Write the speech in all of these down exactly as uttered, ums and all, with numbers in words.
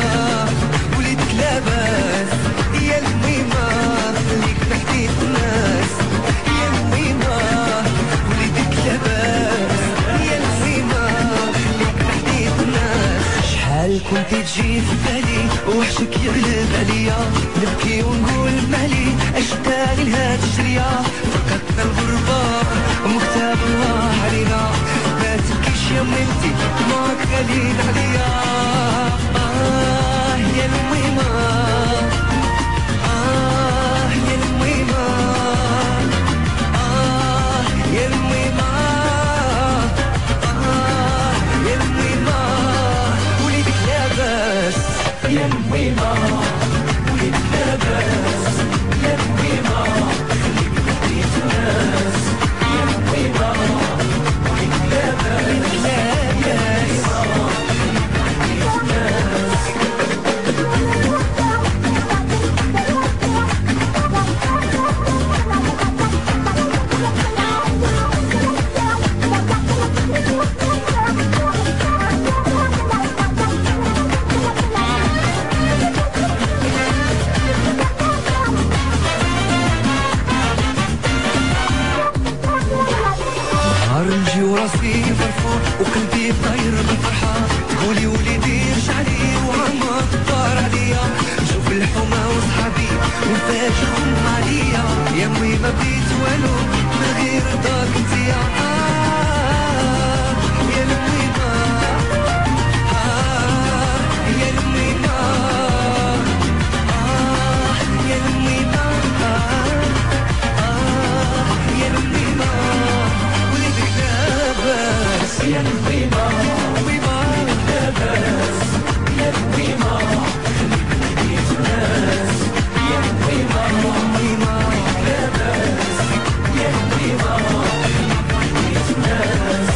وليدك لاباس يا الميمة ليك تحديد الناس يا الميمة وليدك لاباس يا الميمة ليك تحديد الناس شحال كنتي تجي في بالي وحشك يغلب عليا نبكي ونقول مالي اشتاقي لهاد الجرية فقدنا الغربة ومكتاب الله علينا ما تبكيش يا ميمتي معاك غاليين عليا آه يا الميمة آه يا الميمة آه يا الميمة آه يا الميمة وليدك لاباس يا الميمة وليدك لاباس يا الميمة خليك تحديد الناس يا الميمة وليدك لاباس نجي وراسي مرفوع وقلبي طاير بالفرحة تقولي وليدي رجع لي وعمر طار عليا نشوف الحومة وصحابي ونفاجئهم عليا يا امي ما بغيت والو من غير رضاك انتيا آه يا الميمة آه يا الميمة آه يا الميمة آه يا الميمة يا الميمة ويما لاباس يا الميمة خليك تحديد الناس يا الميمة ويما لاباس يا الميمة خليك تحديد الناس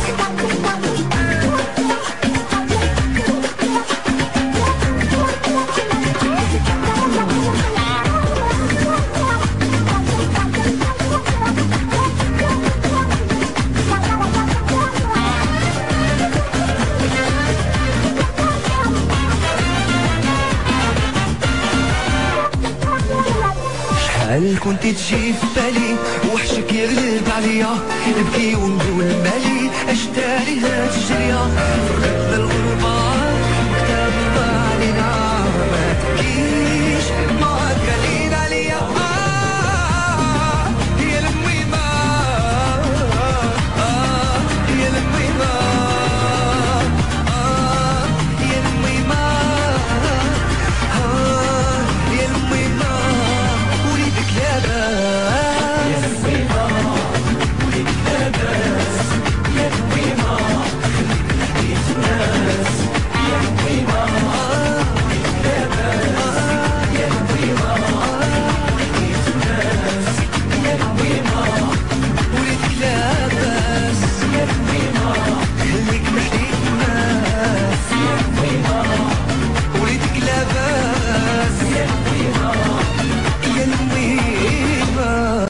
شحال كنتي تجي في بالي وحشك يغلب عليا نبكي ونقول مالي اشتاري هاد الجرية فرقتنا الغربة